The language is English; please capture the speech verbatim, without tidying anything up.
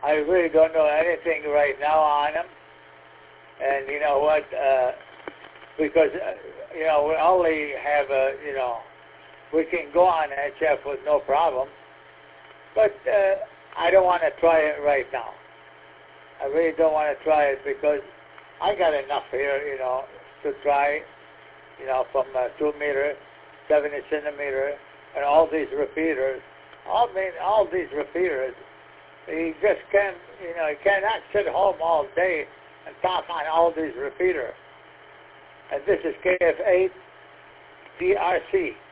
I really don't know anything right now on them. And you know what? Uh, because, uh, you know, we only have a, you know, we can go on H F with no problem. But uh, I don't want to try it right now. I really don't want to try it because I got enough here, you know, to try, you know, from uh, two meter, seventy centimeter, and all these repeaters. All, I mean, all these repeaters, you just can't, you know, you cannot sit home all day and talk on all these repeaters. And this is K F eight D R C.